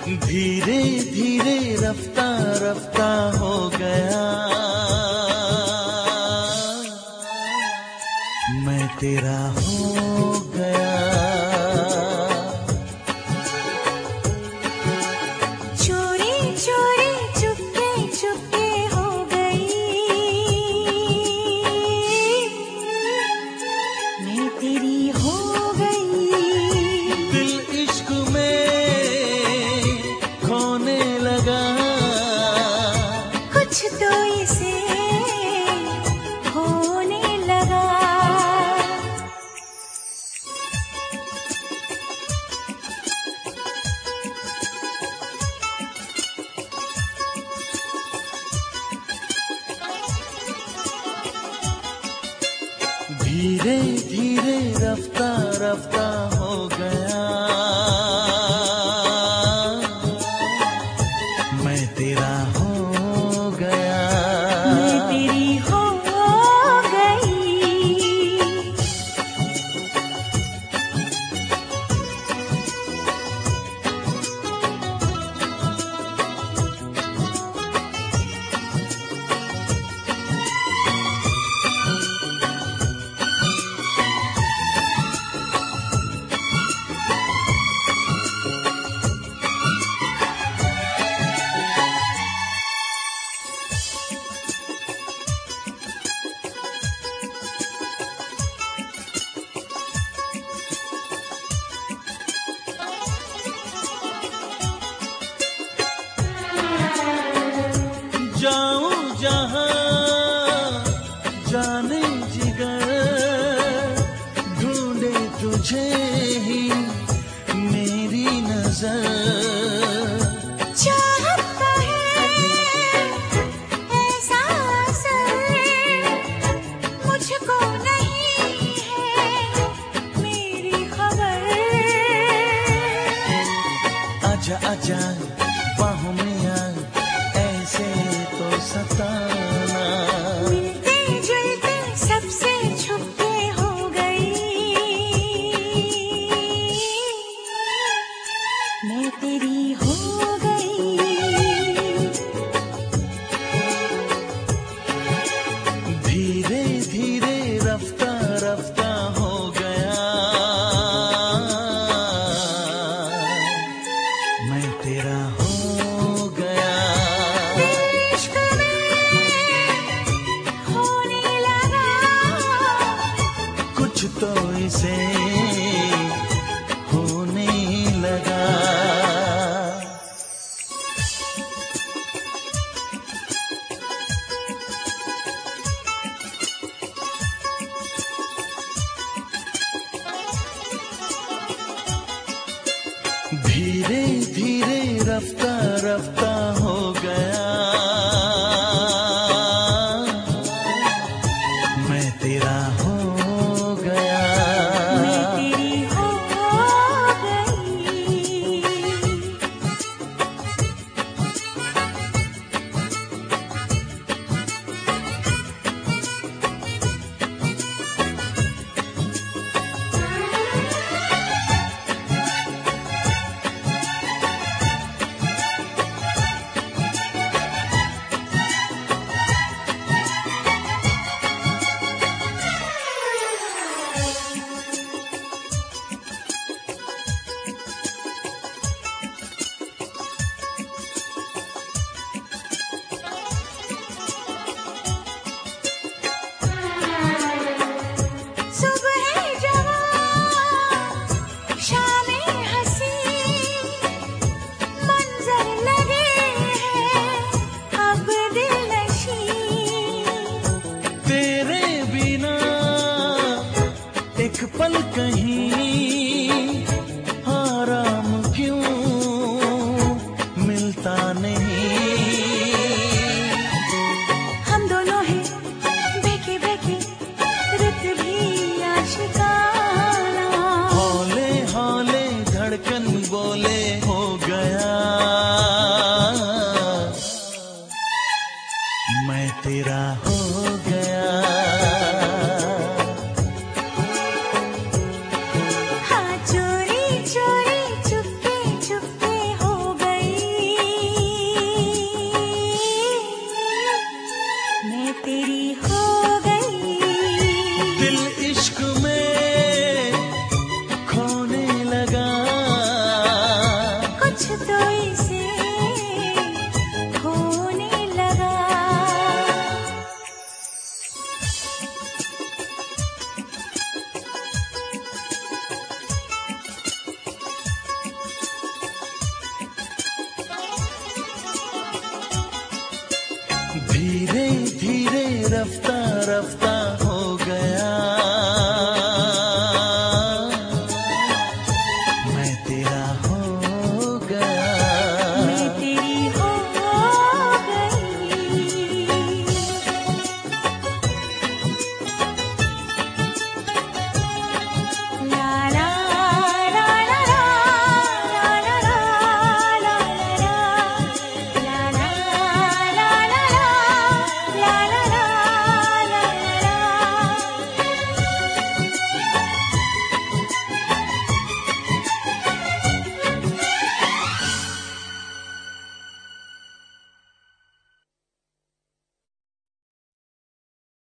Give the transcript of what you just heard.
धीरे धीरे रफ्ता रफ्ता हो गया, मैं तेरा हो गया। चोरी चोरी चुपके चुपके हो गई, मैं तेरी हो गई। दिल इश्क में खोने लगा, कुछ तो इसे होने लगा। धीरे धीरे रफ्ता रफ्ता हो गया, मैं तेरा हो गया। मैं तेरी हो गई। जाऊं जहां जाने जिगर, ढूंढे तुझे ही मेरी नजर। चाहता है ऐसा असर, मुझको नहीं है मेरी खबर। आजा आजा बाहों में आ, ऐसे तो सताना। मिलते जुलते सबसे छुपके हो गई, मैं तेरी हो गई। धीरे धीरे रफ्ता रफ्ता हो गया, मैं तेरा हो गया। इश्क में होने लगा, कुछ तो इसे होने लगा। धीरे धीरे रफ्ता रफ्ता हो गया, मैं तेरा हो गया। मैं तेरी हो गई। धीरे धीरे रफ्ता रफ्ता